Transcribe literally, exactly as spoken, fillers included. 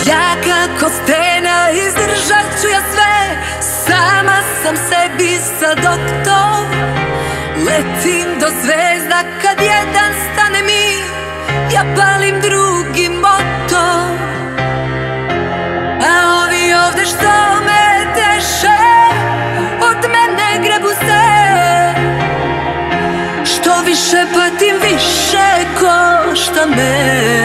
Jaka ko stena, izdržat ću ja sve. Sama sam sebi sad doktor. Letim do zvezda kad jedan stane mi, ja palim drugi motor. A ovi ovde što me teše, od mene grebu se. Što više patim, više košta me.